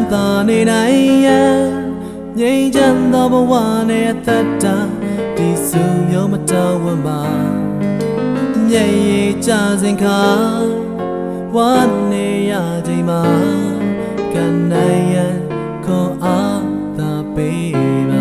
သာနေနိုင်ရန်ငြိမ်းချမ်းသောဘဝနဲ့အသက်တာဒီစုမျိုးမတော်ဝန်ပါမျက်ရည်ကျစဉ်ခါဝမ်းနေရချိန်မှာကနိုင်ရန်ခွန်အားသာပေးပါ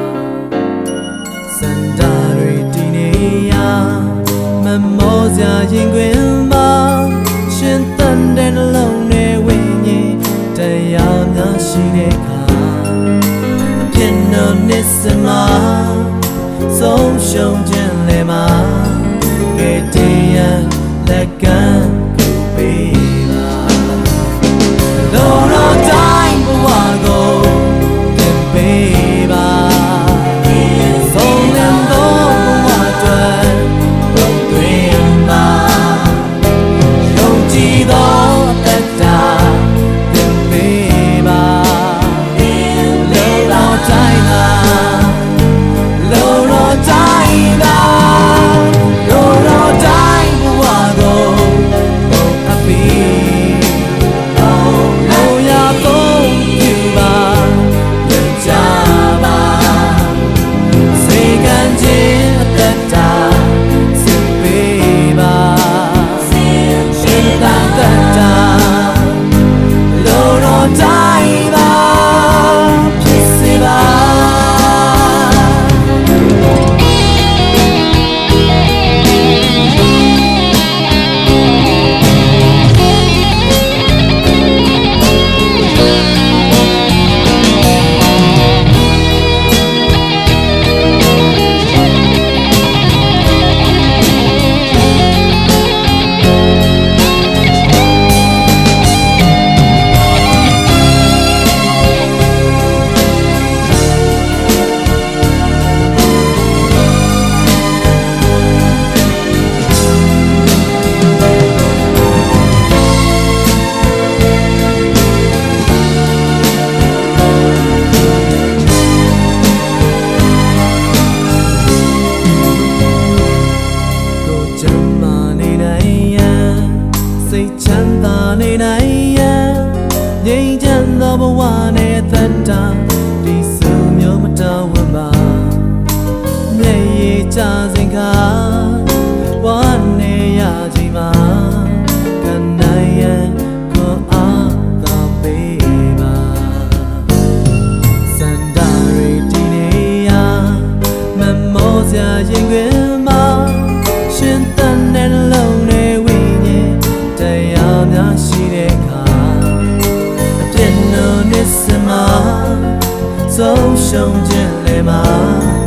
စန္ဒာတွေဒီနေရမမောစရာရင်ခွင်မှာရှင်သန်တဲ့နှလုံးနဲ့ဝိညာဉ်တရားများရှိတဲ့အခါအပြည့်နဲ့နှစ်စမှာဆုံးရှုံးခြင်းလည်းမှာကဲတရားလက်ကမ်းကိုပေးပါလောလောတိုင်းဘဝကိုတင်ပေးပါဆုံးလန်းသောဘဝအတွက်ပုတ်သွင်းပါယုံကြည်သောအသက်တာတင်ပေးပါလောလောတိုင်းသာလောလောတိုင်းသာလောလောတိုင်းဘဝကိုပုတ်အပ်ပြီးလောရကုန်ပြုပါရကြပါစေကံခြင်းအသက်တာစစ်ပေးပါရှင်သာသက်တာလောလောတိုင်းသာဖြစ်စေပါစိတ်ချမ်းသာနေနိုင်ရန်ငြိမ်းချမ်းသောဘဝနဲ့သက်တာဒီစုမျိုးမတော်ဝန်ပါမျက်ရည်ကျစဉ်ခါဝမ်းနေရချိန်မှာကနိုင်ရန်ခွန်အားသာပေးပါစန္ဒာရီဒီနေရမမောစရာရင်ခွင်မှာရှင်သန်တဲ့လုံးနဲ့တရားများရှိတဲ့အခါအပြည့်နဲ့နှစ်စမှာဆုံးရှုံးခြင်းလည်းမှာ